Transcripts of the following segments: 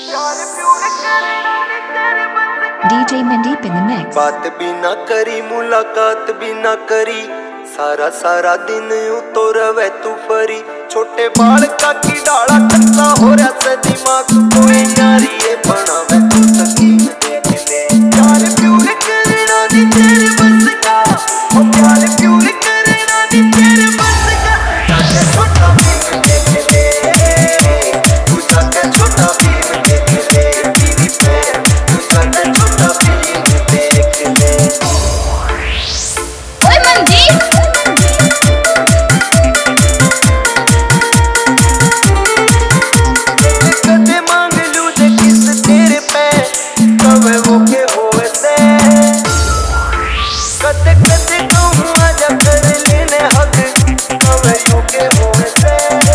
DJ Mandeep in the mix. बात भी ना करी मुलाकात भी ना करी सारा सारा दिन तो रवे तू फरी छोटे बाल का की डाला करता हो रहा से दिमाग कोई यारी ये बनावे तू सकीन देख ले प्यार प्यूर करे रानी तेरे बस का ओ प्यार प्यूर करे रानी तेरे बस का जाके छोटा भीम देख ले तू जाके छोटा भीम देख ले टीवी पे तू जाके छोटा भीम देख ले ओए मनदीप कदे मांग लूं जे किस तेरे पे तब वो के होवे से कदे कदे कहूं आजा कर लेने हद तब यू के होवे से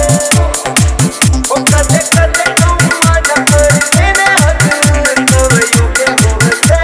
ओ कदे कदे कहूं आजा कर लेने हद तब यू के होवे से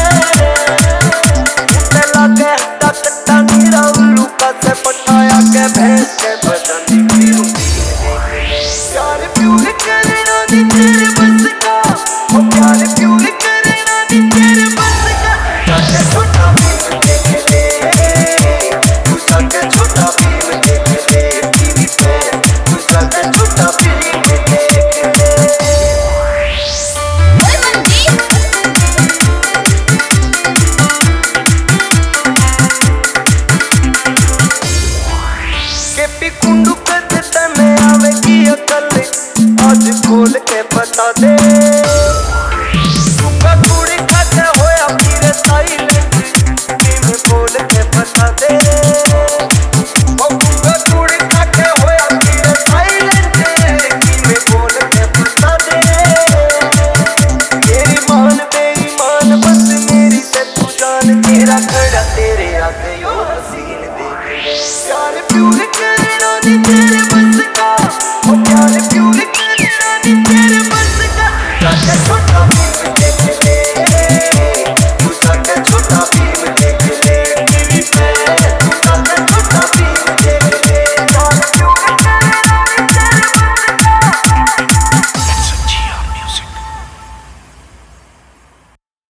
मुझे लागे तक तनी राउलू का से पटाया के भैंस के बदन दी पूरी रूटीन देख ले प्यार प्यूर करे रानी तेरे बस का ओ प्यार प्यूर करे रानी तेरे बस का जाके छोटा भीम देख ले तू जाके छोटा भीम देख ले टीवी पे तू जाके छोटा भीम देख ले ओए मनदीप के पी कुंडू करते तने आवेगी अकल आज खोल के बता दे तुका कुड़ी खाते होया फिर साइलेंट दिल खोल के बता दे ओ तुका कुड़ी खाते होया फिर साइलेंट दिल खोल के बता दे मेरी मान बेईमान बस मेरी से तू जान तेरा खड़ा तेरे आगे यो हसीन देख ले प्यार प्यूर करे रानी तेरे बस का ओ प्यार